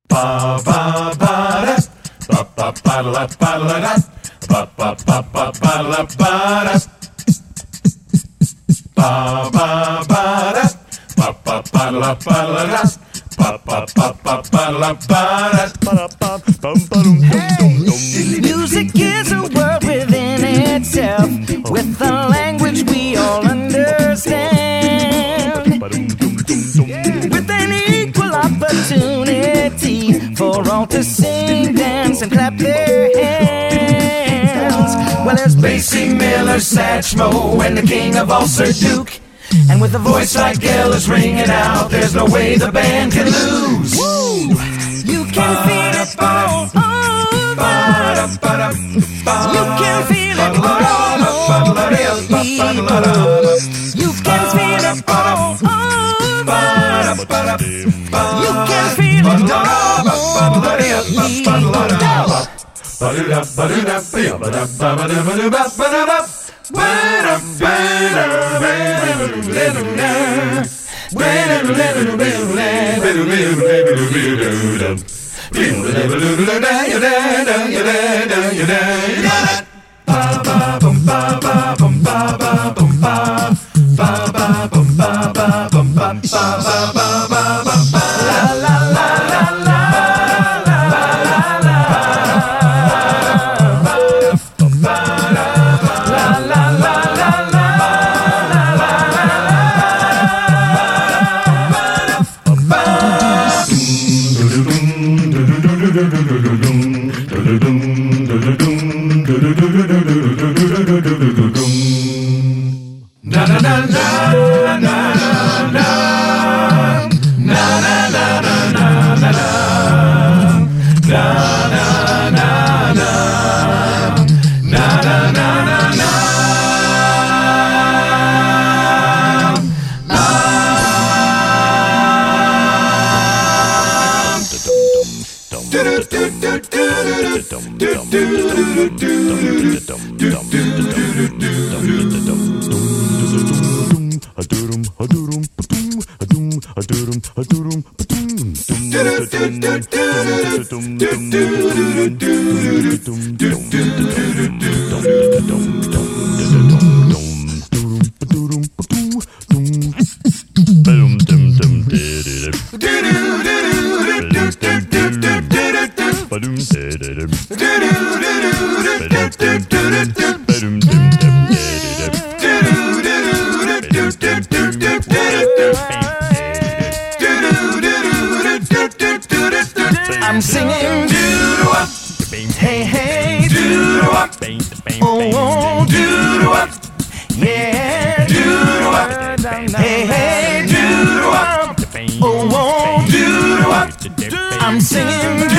ba ba ba da, ba ba ba da ba da, ba ba ba ba ba da ba da, ba ba ba da, ba ba ba da ba da, ba ba ba ba ba da. Music is a world within itself, with a language we all understand, with an equal opportunity for all to sing, dance, and clap their hands. Well, there's Basie Miller, Satchmo, and the king of all, Sir Duke. And with a voice like Geller's ringing out, there's no way the band can lose. Woo! You can feel it all over. You can feel it all over. You can feel it all over. You can feel it I'm singing doo-doo-wop, hey, hey, doo-doo-wop, oh, oh, doo-doo-wop, yeah, doo-doo-wop, hey, hey, doo-doo-wop, oh, oh, doo-doo-wop, I'm singing